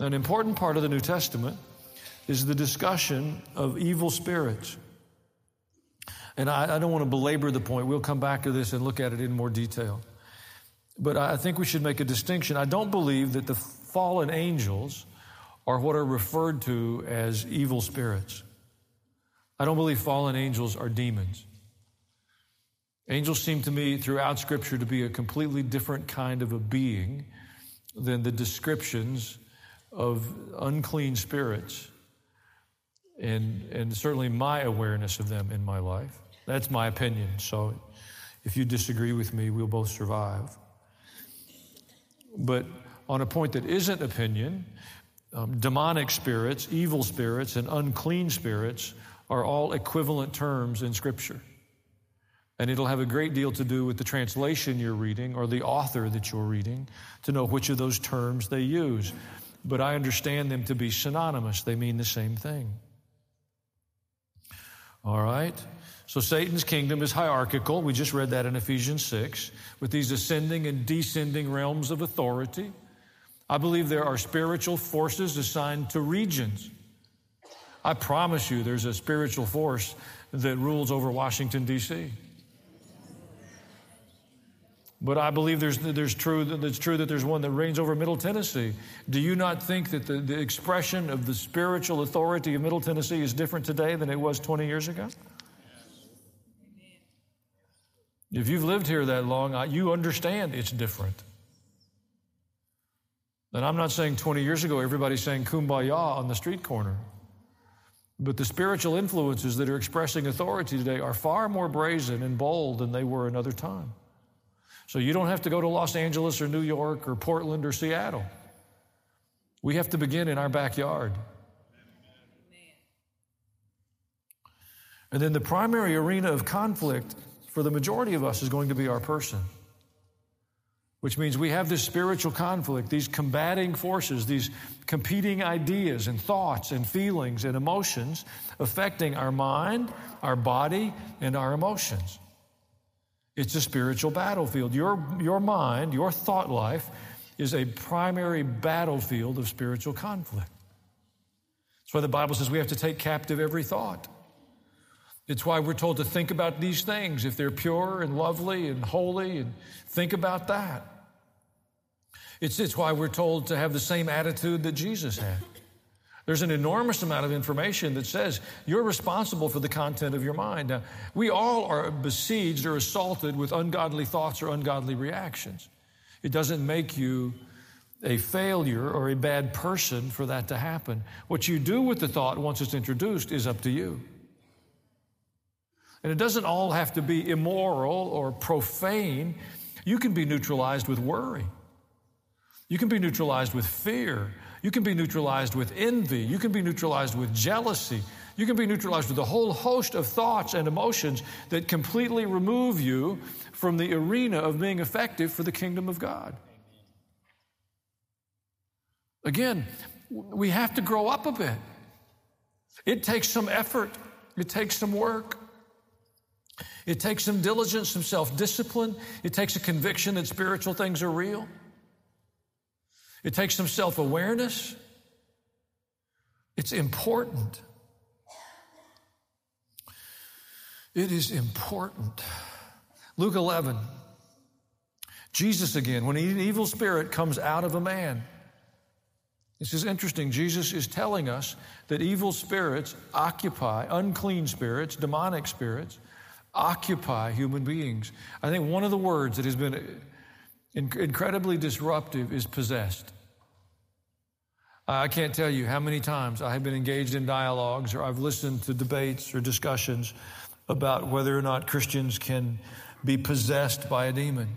An important part of the New Testament is the discussion of evil spirits. And I don't want to belabor the point. We'll come back to this and look at it in more detail. But I think we should make a distinction. I don't believe that the fallen angels are what are referred to as evil spirits. I don't believe fallen angels are demons. Angels seem to me throughout Scripture to be a completely different kind of a being than the descriptions of unclean spirits and certainly my awareness of them in my life. That's my opinion. So if you disagree with me, we'll both survive. But on a point that isn't opinion, demonic spirits, evil spirits, and unclean spirits are all equivalent terms in Scripture. And it'll have a great deal to do with the translation you're reading or the author that you're reading to know which of those terms they use. But I understand them to be synonymous. They mean the same thing. All right? So Satan's kingdom is hierarchical. We just read that in Ephesians 6, with these ascending and descending realms of authority. I believe there are spiritual forces assigned to regions. I promise you there's a spiritual force that rules over Washington, D.C. But I believe it's true that there's one that reigns over Middle Tennessee. Do you not think that the expression of the spiritual authority of Middle Tennessee is different today than it was 20 years ago? If you've lived here that long, you understand it's different. And I'm not saying 20 years ago everybody sang Kumbaya on the street corner. But the spiritual influences that are expressing authority today are far more brazen and bold than they were another time. So you don't have to go to Los Angeles or New York or Portland or Seattle. We have to begin in our backyard. And then the primary arena of conflict for the majority of us is going to be our person, which means we have this spiritual conflict, these combating forces, these competing ideas and thoughts and feelings and emotions affecting our mind, our body, and our emotions. It's a spiritual battlefield. Your mind, your thought life is a primary battlefield of spiritual conflict. That's why the Bible says we have to take captive every thought. It's why we're told to think about these things. If they're pure and lovely and holy, and think about that. It's why we're told to have the same attitude that Jesus had. There's an enormous amount of information that says you're responsible for the content of your mind. Now, we all are besieged or assaulted with ungodly thoughts or ungodly reactions. It doesn't make you a failure or a bad person for that to happen. What you do with the thought once it's introduced is up to you. And it doesn't all have to be immoral or profane. You can be neutralized with worry. You can be neutralized with fear. You can be neutralized with envy. You can be neutralized with jealousy. You can be neutralized with a whole host of thoughts and emotions that completely remove you from the arena of being effective for the kingdom of God. Again, we have to grow up a bit. It takes some effort. It takes some work. It takes some diligence, some self-discipline. It takes a conviction that spiritual things are real. It takes some self-awareness. It's important. It is important. Luke 11. Jesus again, when an evil spirit comes out of a man. This is interesting. Jesus is telling us that evil spirits occupy, unclean spirits, demonic spirits, occupy human beings. I think one of the words that has been incredibly disruptive is possessed. I can't tell you how many times I have been engaged in dialogues or I've listened to debates or discussions about whether or not Christians can be possessed by a demon.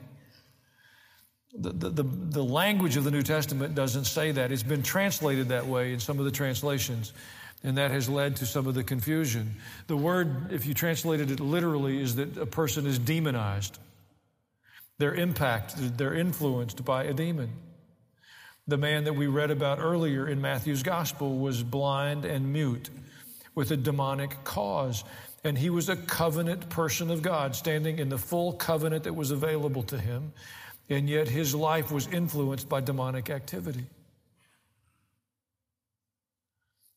The language of the New Testament doesn't say that. It's been translated that way in some of the translations, and that has led to some of the confusion. The word, if you translated it literally, is that a person is demonized. They're impacted, they're influenced by a demon. The man that we read about earlier in Matthew's gospel was blind and mute with a demonic cause. And he was a covenant person of God, standing in the full covenant that was available to him. And yet his life was influenced by demonic activity.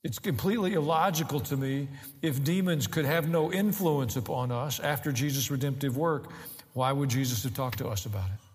It's completely illogical to me if demons could have no influence upon us after Jesus' redemptive work. Why would Jesus have talked to us about it?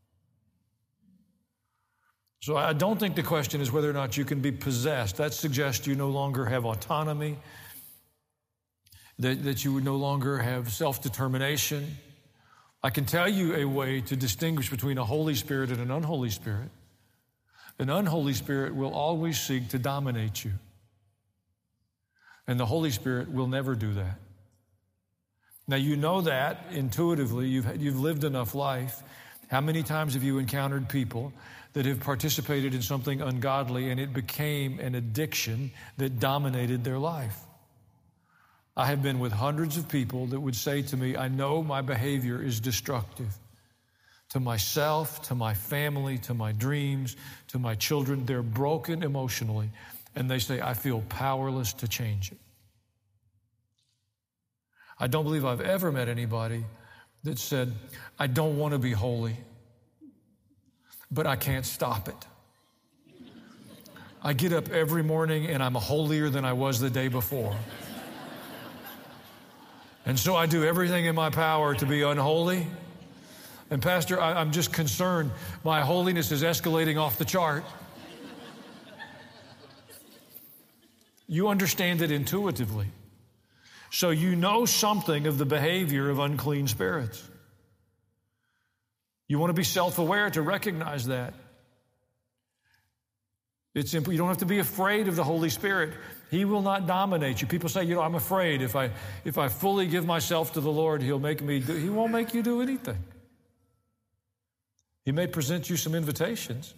So I don't think the question is whether or not you can be possessed. That suggests you no longer have autonomy, that you would no longer have self-determination. I can tell you a way to distinguish between a Holy Spirit and an unholy spirit. An unholy spirit will always seek to dominate you. And the Holy Spirit will never do that. Now, you know that intuitively. You've lived enough life. How many times have you encountered people that have participated in something ungodly and it became an addiction that dominated their life? I have been with hundreds of people that would say to me, I know my behavior is destructive to myself, to my family, to my dreams, to my children. They're broken emotionally, and they say, I feel powerless to change it. I don't believe I've ever met anybody that said, I don't want to be holy, but I can't stop it. I get up every morning and I'm holier than I was the day before. And so I do everything in my power to be unholy. And Pastor, I'm just concerned my holiness is escalating off the chart. You understand it intuitively. So you know something of the behavior of unclean spirits. You want to be self-aware to recognize that. It's simple. You don't have to be afraid of the Holy Spirit. He will not dominate you. People say, I'm afraid if I fully give myself to the Lord, He'll make me do. He won't make you do anything. He may present you some invitations.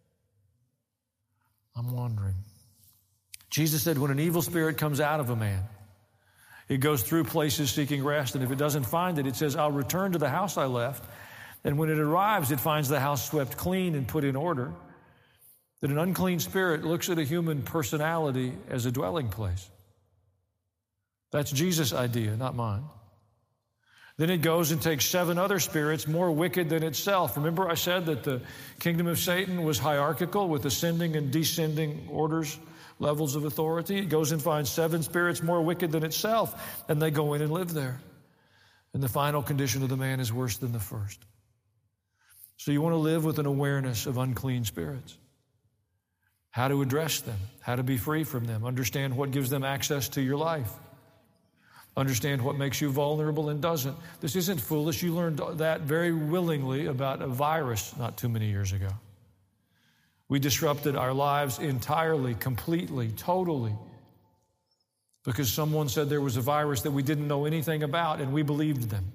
I'm wondering. Jesus said when an evil spirit comes out of a man, it goes through places seeking rest, and if it doesn't find it, it says, I'll return to the house I left. And when it arrives, it finds the house swept clean and put in order. That an unclean spirit looks at a human personality as a dwelling place. That's Jesus' idea, not mine. Then it goes and takes 7 other spirits more wicked than itself. Remember I said that the kingdom of Satan was hierarchical with ascending and descending orders, levels of authority. It goes and finds 7 spirits more wicked than itself, and they go in and live there. And the final condition of the man is worse than the first. So you want to live with an awareness of unclean spirits. How to address them, how to be free from them, understand what gives them access to your life. Understand what makes you vulnerable and doesn't. This isn't foolish. You learned that very willingly about a virus not too many years ago. We disrupted our lives entirely, completely, totally, because someone said there was a virus that we didn't know anything about, and we believed them.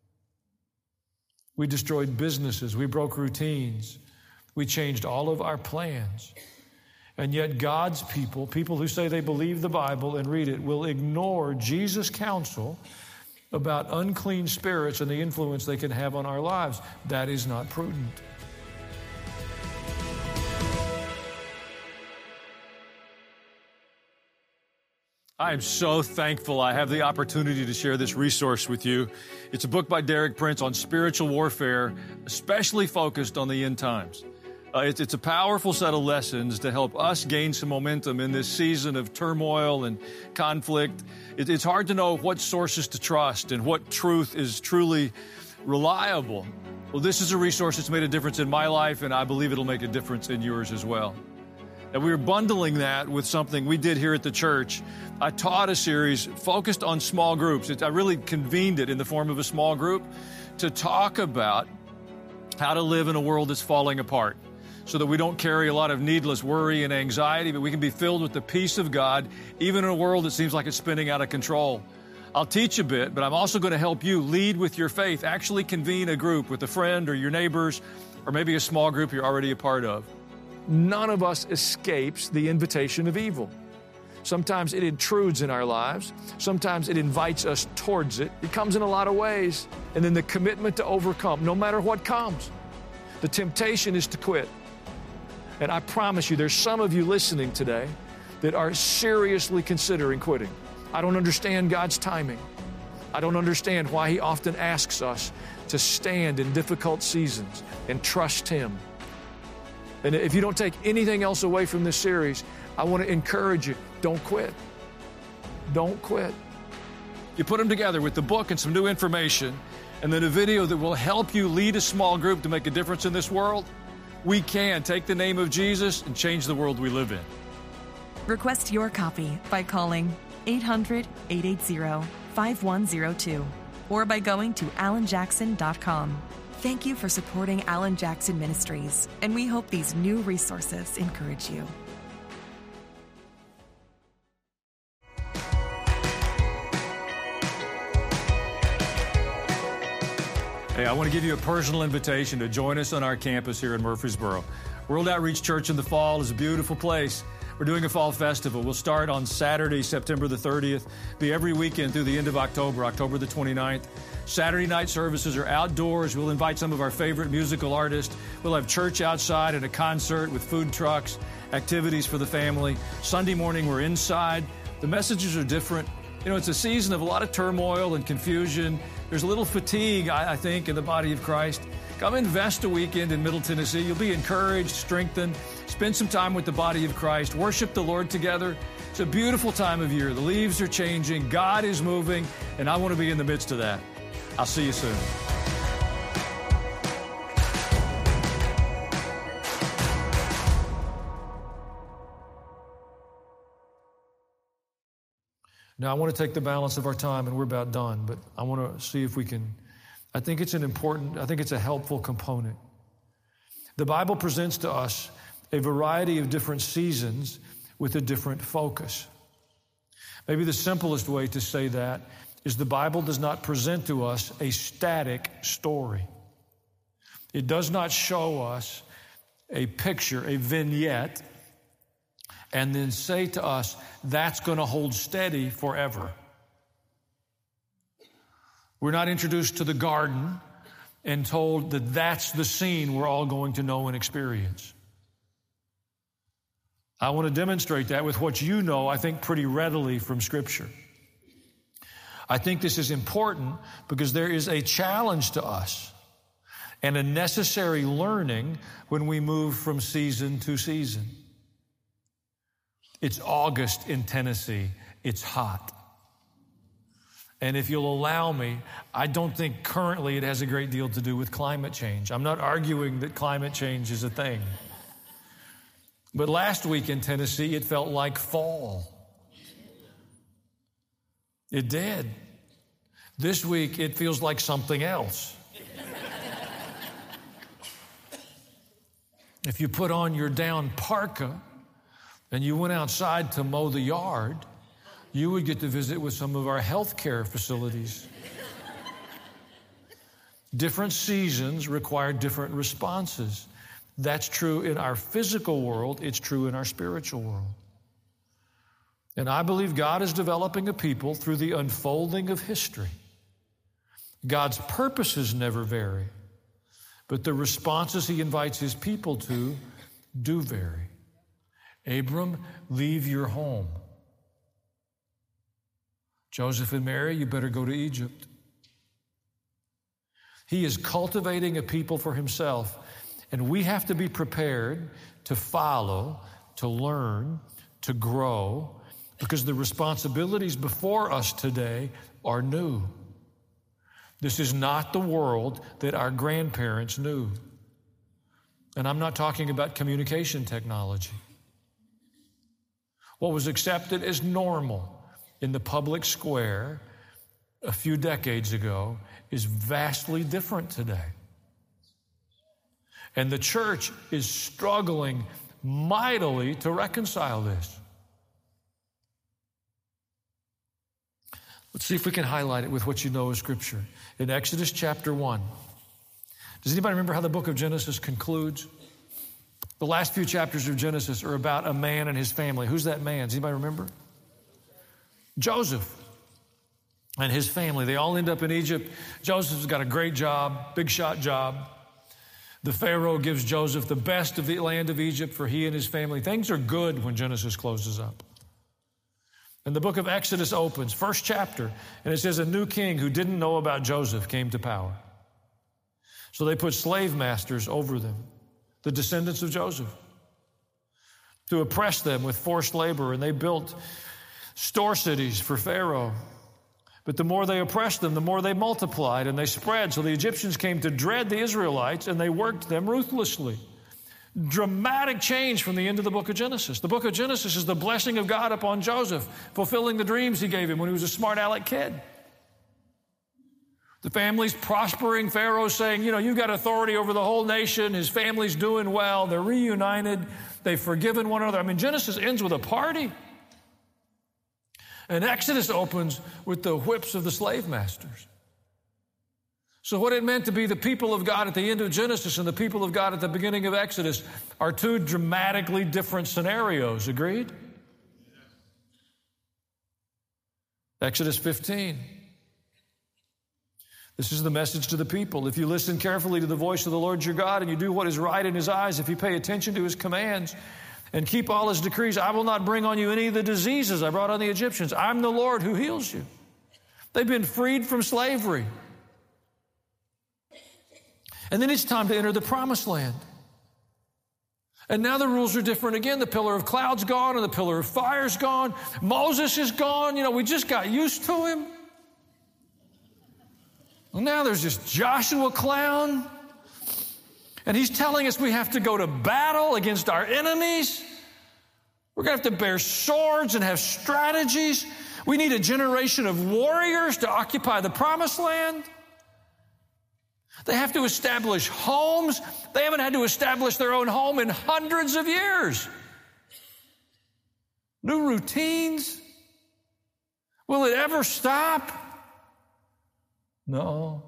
We destroyed businesses. We broke routines. We changed all of our plans. And yet God's people who say they believe the Bible and read it, will ignore Jesus' counsel about unclean spirits and the influence they can have on our lives. That is not prudent. I am so thankful I have the opportunity to share this resource with you. It's a book by Derek Prince on spiritual warfare, especially focused on the end times. It's a powerful set of lessons to help us gain some momentum in this season of turmoil and conflict. It's hard to know what sources to trust and what truth is truly reliable. Well, this is a resource that's made a difference in my life, and I believe it'll make a difference in yours as well. And we were bundling that with something we did here at the church. I taught a series focused on small groups. I really convened it in the form of a small group to talk about how to live in a world that's falling apart, so that we don't carry a lot of needless worry and anxiety, but we can be filled with the peace of God, even in a world that seems like it's spinning out of control. I'll teach a bit, but I'm also going to help you lead with your faith. Actually convene a group with a friend or your neighbors, or maybe a small group you're already a part of. None of us escapes the invitation of evil. Sometimes it intrudes in our lives. Sometimes it invites us towards it. It comes in a lot of ways. And then the commitment to overcome, no matter what comes. The temptation is to quit. And I promise you, there's some of you listening today that are seriously considering quitting. I don't understand God's timing. I don't understand why He often asks us to stand in difficult seasons and trust Him. And if you don't take anything else away from this series, I want to encourage you, don't quit. Don't quit. You put them together with the book and some new information, and then a video that will help you lead a small group to make a difference in this world. We can take the name of Jesus and change the world we live in. Request your copy by calling 800-880-5102 or by going to alanjackson.com. Thank you for supporting Alan Jackson Ministries, and we hope these new resources encourage you. Hey, I want to give you a personal invitation to join us on our campus here in Murfreesboro. World Outreach Church in the fall is a beautiful place. We're doing a fall festival. We'll start on Saturday, September the 30th, be every weekend through the end of October, October the 29th. Saturday night services are outdoors. We'll invite some of our favorite musical artists. We'll have church outside and a concert with food trucks, activities for the family. Sunday morning, we're inside. The messages are different. You know, it's a season of a lot of turmoil and confusion. There's a little fatigue, I think, in the body of Christ. Come invest a weekend in Middle Tennessee. You'll be encouraged, strengthened. Spend some time with the body of Christ. Worship the Lord together. It's a beautiful time of year. The leaves are changing. God is moving, and I want to be in the midst of that. I'll see you soon. Now, I want to take the balance of our time, and we're about done, but I want to see if we can. I think it's a helpful component. The Bible presents to us a variety of different seasons with a different focus. Maybe the simplest way to say that is the Bible does not present to us a static story. It does not show us a picture, a vignette, and then say to us, that's going to hold steady forever. We're not introduced to the garden and told that that's the scene we're all going to know and experience. I want to demonstrate that with what you know, I think, pretty readily from Scripture. I think this is important because there is a challenge to us and a necessary learning when we move from season to season. It's August in Tennessee. It's hot. And if you'll allow me, I don't think currently it has a great deal to do with climate change. I'm not arguing that climate change is a thing. But last week in Tennessee, it felt like fall. It did. This week, it feels like something else. If you put on your down parka and you went outside to mow the yard, you would get to visit with some of our healthcare facilities. Different seasons require different responses. That's true in our physical world. It's true in our spiritual world. And I believe God is developing a people through the unfolding of history. God's purposes never vary, but the responses He invites His people to do vary. Abram, leave your home. Joseph and Mary, you better go to Egypt. He is cultivating a people for Himself, and we have to be prepared to follow, to learn, to grow, because the responsibilities before us today are new. This is not the world that our grandparents knew. And I'm not talking about communication technology. What was accepted as normal in the public square a few decades ago is vastly different today. And the church is struggling mightily to reconcile this. Let's see if we can highlight it with what you know of Scripture. In Exodus chapter 1. Does anybody remember how the book of Genesis concludes? The last few chapters of Genesis are about a man and his family. Who's that man? Does anybody remember? Joseph and his family. They all end up in Egypt. Joseph's got a great job, big shot job. The Pharaoh gives Joseph the best of the land of Egypt for he and his family. Things are good when Genesis closes up. And the book of Exodus opens, first chapter, and it says a new king who didn't know about Joseph came to power. So they put slave masters over them, the descendants of Joseph. to oppress them with forced labor, and they built store cities for Pharaoh. But the more they oppressed them, the more they multiplied and they spread. So the Egyptians came to dread the Israelites, and they worked them ruthlessly. Dramatic change from the end of the book of Genesis. The book of Genesis is the blessing of God upon Joseph, fulfilling the dreams he gave him when he was a smart aleck kid. The family's prospering. Pharaoh's saying, you've got authority over the whole nation. His family's doing well. They're reunited. They've forgiven one another. Genesis ends with a party. And Exodus opens with the whips of the slave masters. So what it meant to be the people of God at the end of Genesis and the people of God at the beginning of Exodus are two dramatically different scenarios. Agreed? Exodus 15. This is the message to the people. If you listen carefully to the voice of the Lord your God and you do what is right in his eyes, if you pay attention to his commands and keep all his decrees, I will not bring on you any of the diseases I brought on the Egyptians. I'm the Lord who heals you. They've been freed from slavery. And then it's time to enter the promised land. And now the rules are different again. The pillar of cloud's gone and the pillar of fire's gone. Moses is gone. We just got used to him. Well, now there's this Joshua clown. And he's telling us we have to go to battle against our enemies. We're going to have to bear swords and have strategies. We need a generation of warriors to occupy the promised land. They have to establish homes. They haven't had to establish their own home in hundreds of years. New routines. Will it ever stop? No.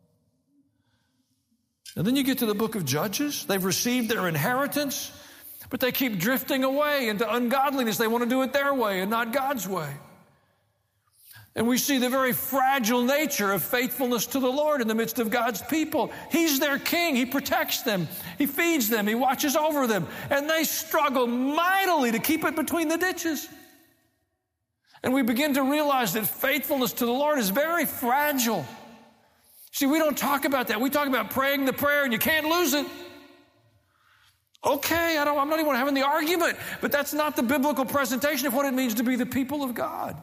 And then you get to the book of Judges. They've received their inheritance, but they keep drifting away into ungodliness. They want to do it their way and not God's way. And we see the very fragile nature of faithfulness to the Lord in the midst of God's people. He's their king. He protects them. He feeds them. He watches over them. And they struggle mightily to keep it between the ditches. And we begin to realize that faithfulness to the Lord is very fragile. See, we don't talk about that. We talk about praying the prayer and you can't lose it. Okay, I'm not even having the argument, but that's not the biblical presentation of what it means to be the people of God.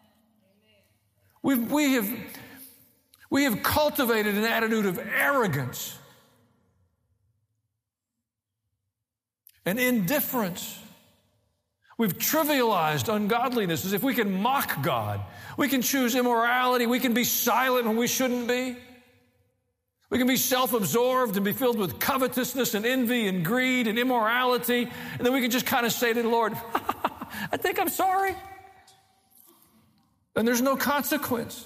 We have cultivated an attitude of arrogance and indifference. We've trivialized ungodliness as if we can mock God. We can choose immorality. We can be silent when we shouldn't be. We can be self-absorbed and be filled with covetousness and envy and greed and immorality. And then we can just kind of say to the Lord, I think I'm sorry. And there's no consequence.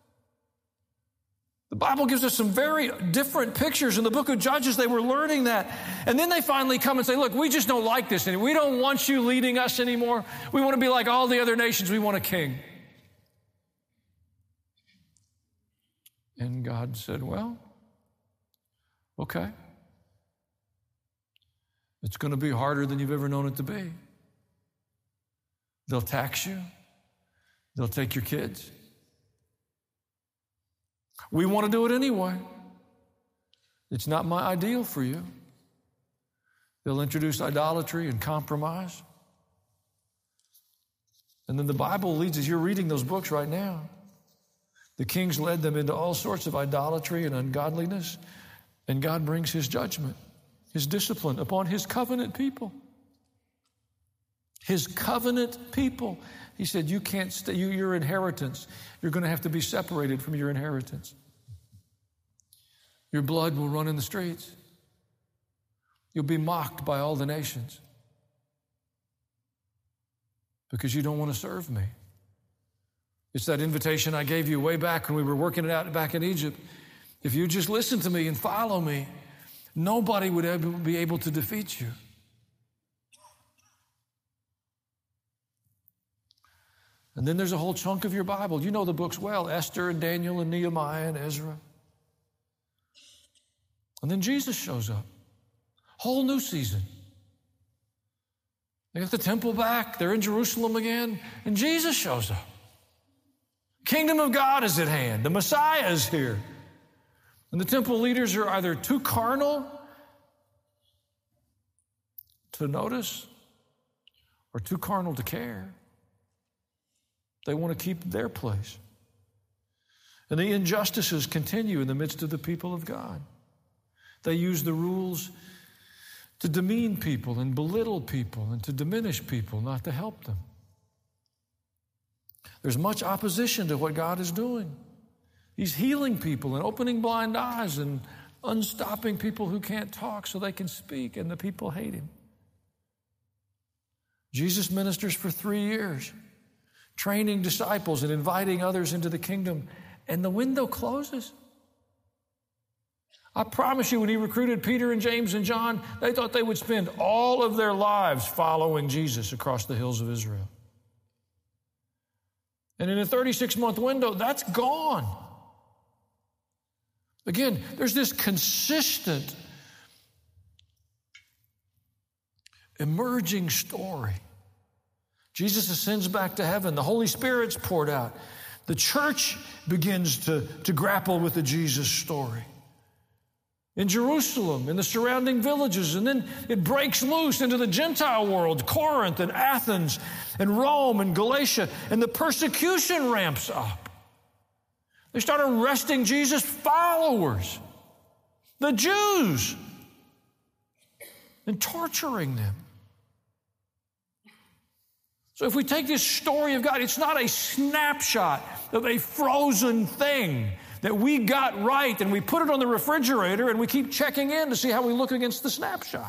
The Bible gives us some very different pictures. In the book of Judges, they were learning that. And then they finally come and say, look, we just don't like this anymore. We don't want you leading us anymore. We want to be like all the other nations. We want a king. And God said, well, okay. It's going to be harder than you've ever known it to be. They'll tax you. They'll take your kids. We want to do it anyway. It's not my ideal for you. They'll introduce idolatry and compromise. And then the Bible leads, as you're reading those books right now, the kings led them into all sorts of idolatry and ungodliness, and God brings his judgment, his discipline upon his covenant people. His covenant people. He said, you can't stay, your inheritance, you're going to have to be separated from your inheritance. Your blood will run in the streets. You'll be mocked by all the nations because you don't want to serve me. It's that invitation I gave you way back when we were working it out back in Egypt. If you just listen to me and follow me, nobody would ever be able to defeat you. And then there's a whole chunk of your Bible. You know the books well, Esther and Daniel and Nehemiah and Ezra. And then Jesus shows up. Whole new season. They got the temple back. They're in Jerusalem again. And Jesus shows up. Kingdom of God is at hand. The Messiah is here. And the temple leaders are either too carnal to notice, or too carnal to care. They want to keep their place. And the injustices continue in the midst of the people of God. They use the rules to demean people and belittle people and to diminish people, not to help them. There's much opposition to what God is doing. He's healing people and opening blind eyes and unstopping people who can't talk so they can speak, and the people hate him. Jesus ministers for 3 years, training disciples and inviting others into the kingdom, and the window closes. I promise you, when he recruited Peter and James and John, they thought they would spend all of their lives following Jesus across the hills of Israel. And in a 36-month window, that's gone. Again, there's this consistent emerging story. Jesus ascends back to heaven. The Holy Spirit's poured out. The church begins to grapple with the Jesus story. In Jerusalem, in the surrounding villages, and then it breaks loose into the Gentile world, Corinth and Athens and Rome and Galatia, and the persecution ramps up. They start arresting Jesus' followers, the Jews, and torturing them. So if we take this story of God, it's not a snapshot of a frozen thing that we got right and we put it on the refrigerator and we keep checking in to see how we look against the snapshot.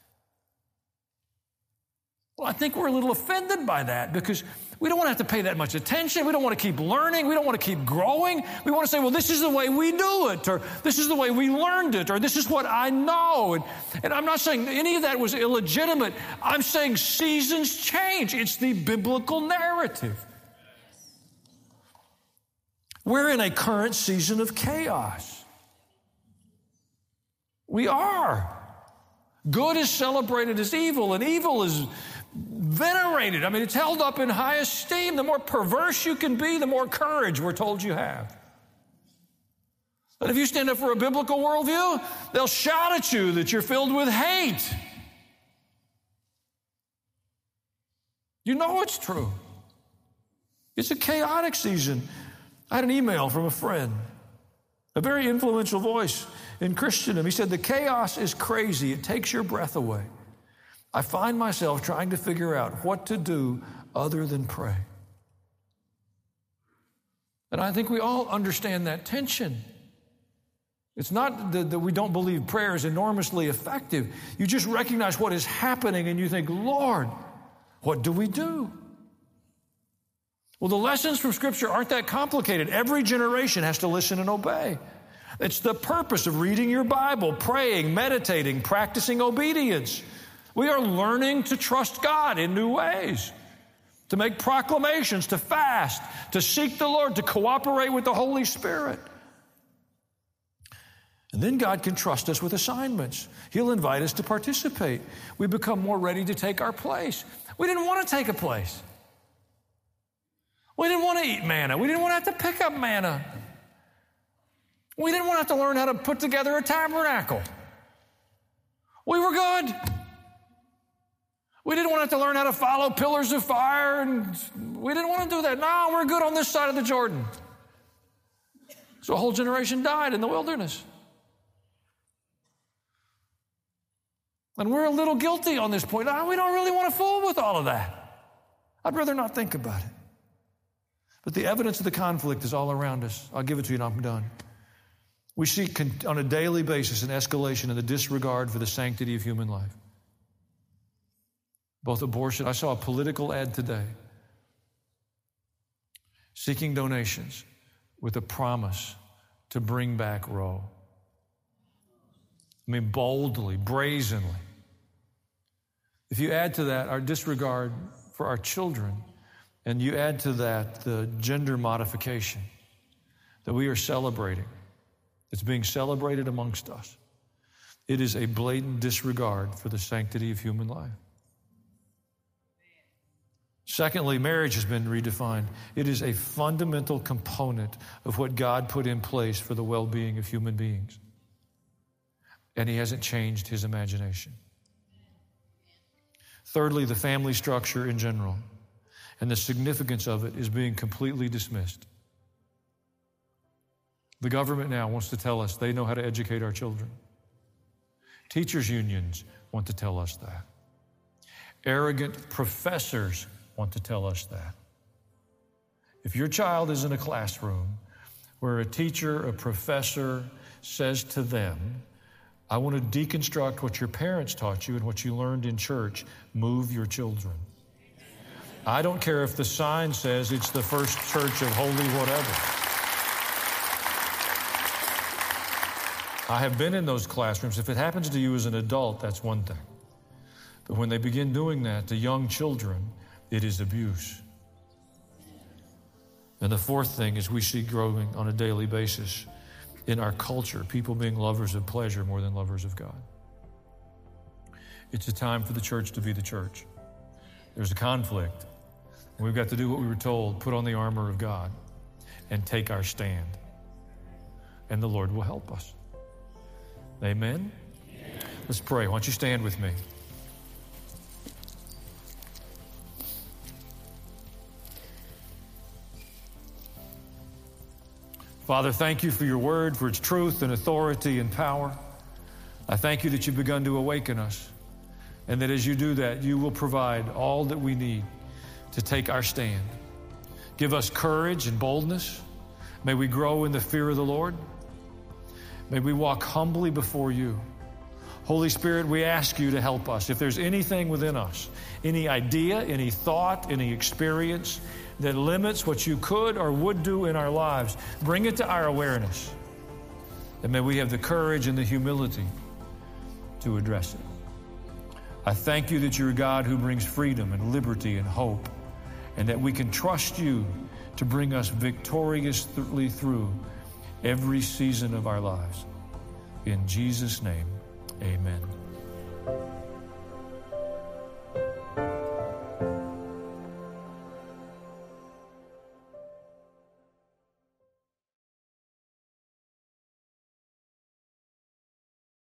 Well, I think we're a little offended by that because we don't want to have to pay that much attention. We don't want to keep learning. We don't want to keep growing. We want to say, well, this is the way we do it, or this is the way we learned it, or this is what I know. And I'm not saying any of that was illegitimate. I'm saying seasons change. It's the biblical narrative. We're in a current season of chaos. We are. Good is celebrated as evil, and evil is venerated. I mean, it's held up in high esteem. The more perverse you can be, the more courage we're told you have. But if you stand up for a biblical worldview, they'll shout at you that you're filled with hate. You know it's true. It's a chaotic season. I had an email from a friend, a very influential voice in Christendom. He said, the chaos is crazy. It takes your breath away. I find myself trying to figure out what to do other than pray. And I think we all understand that tension. It's not that we don't believe prayer is enormously effective. You just recognize what is happening and you think, Lord, what do we do? Well, the lessons from Scripture aren't that complicated. Every generation has to listen and obey. It's the purpose of reading your Bible, praying, meditating, practicing obedience. We are learning to trust God in new ways, to make proclamations, to fast, to seek the Lord, to cooperate with the Holy Spirit. And then God can trust us with assignments. He'll invite us to participate. We become more ready to take our place. We didn't want to take a place. We didn't want to eat manna. We didn't want to have to pick up manna. We didn't want to have to learn how to put together a tabernacle. We were good. We didn't want to have to learn how to follow pillars of fire, and we didn't want to do that. No, we're good on this side of the Jordan. So a whole generation died in the wilderness. And we're a little guilty on this point. We don't really want to fool with all of that. I'd rather not think about it. But the evidence of the conflict is all around us. I'll give it to you and I'm done. We see on a daily basis an escalation in the disregard for the sanctity of human life. Both abortion, I saw a political ad today seeking donations with a promise to bring back Roe. I mean, boldly, brazenly. If you add to that our disregard for our children, and you add to that the gender modification that we are celebrating, it's being celebrated amongst us. It is a blatant disregard for the sanctity of human life. Secondly, marriage has been redefined. It is a fundamental component of what God put in place for the well-being of human beings. And He hasn't changed His imagination. Thirdly, the family structure in general. And the significance of it is being completely dismissed. The government now wants to tell us they know how to educate our children. Teachers' unions want to tell us that. Arrogant professors want to tell us that. If your child is in a classroom where a teacher, a professor says to them, I want to deconstruct what your parents taught you and what you learned in church, move your children. I don't care if the sign says it's the First Church of Holy whatever. I have been in those classrooms. If it happens to you as an adult, that's one thing. But when they begin doing that to young children, it is abuse. And the fourth thing is we see growing on a daily basis in our culture, people being lovers of pleasure more than lovers of God. It's a time for the church to be the church. There's a conflict. And we've got to do what we were told, put on the armor of God and take our stand. And the Lord will help us. Amen? Let's pray. Why don't you stand with me? Father, thank you for your word, for its truth and authority and power. I thank you that you've begun to awaken us, and that as you do that, you will provide all that we need to take our stand. Give us courage and boldness. May we grow in the fear of the Lord. May we walk humbly before you. Holy Spirit, we ask you to help us. If there's anything within us, any idea, any thought, any experience that limits what you could or would do in our lives, bring it to our awareness. And may we have the courage and the humility to address it. I thank you that you're a God who brings freedom and liberty and hope, and that we can trust you to bring us victoriously through every season of our lives. In Jesus' name, amen.